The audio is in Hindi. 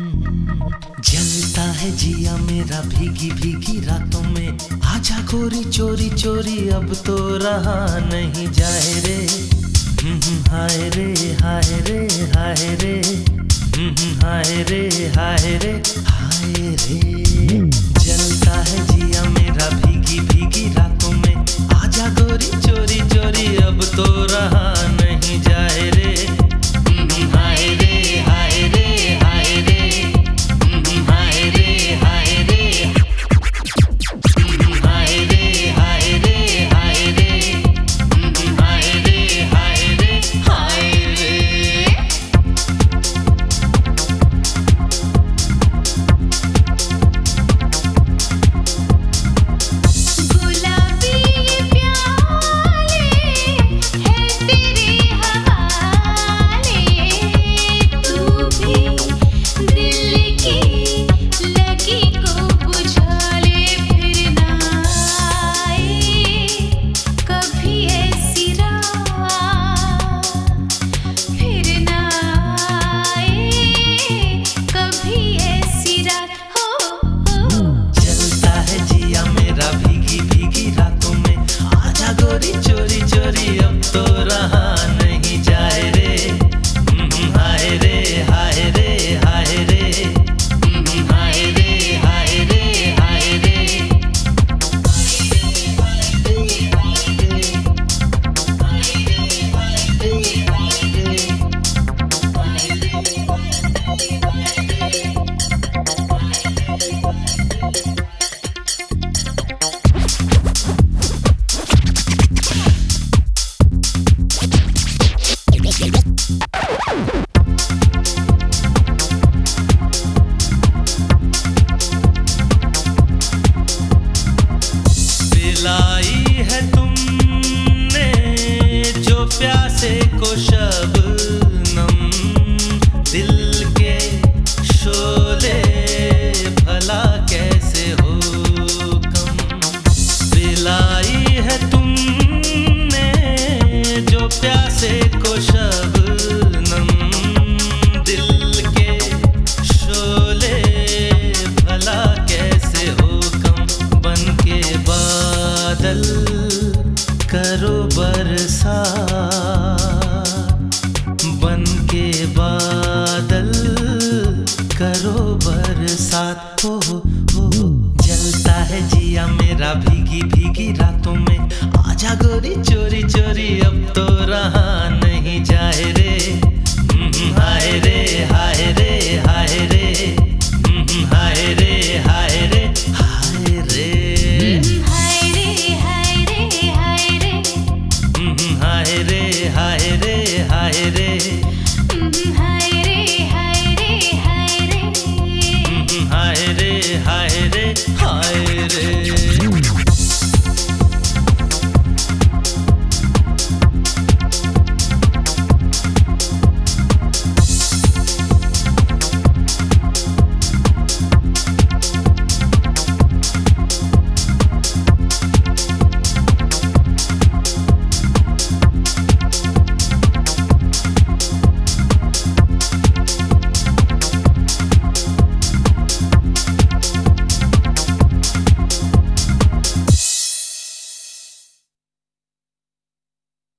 जलता है जिया मेरा भीगी भीगी रातों में, आजा गोरी चोरी चोरी अब तो रहा नहीं जाए रे। हाय रे हाय रे हाय रे, हाय रे हाय रे हाय रे। जलता है जिया मेरा भीगी भीगी रातों में, आजा गोरी चोरी चोरी अब तो रहा नहीं जाए रे। हाय रे हाय रे हाय रे, हाय रे हाय रे, हाय रे हाय रे हाय रे, हाय रे हाय रे हाय रे। गुलाबी प्याले है तेरे हवाले, तू भी दिल की लगी को बुझा ले, फिर ना आए कभी ऐसी रात, फिर ना आए कभी ऐसी रात हो। जलता है जिया मेरा भीगी भीगी रातों में, आजा गोरी चोरी चोरी अब तो रहा नहीं जाए रे। हाय रे हाय रे हाय रे, हाय रे हाय रे हाय रे। पिलाई है तुमने जो प्यासे को शबनम, दिल के शोले भला कैसे हो कम। पिलाई है तुमने जो प्यासे को शबनम, दिल के शोले भला कैसे हो कम। बन के बादल करो बरसात, बन के बादल करो बरसात हो। जलता है जिया मेरा भीगी भीगी रातों में, आजा गोरी चोरी चोरी अब तो रहा नहीं जाए रे। हाय रे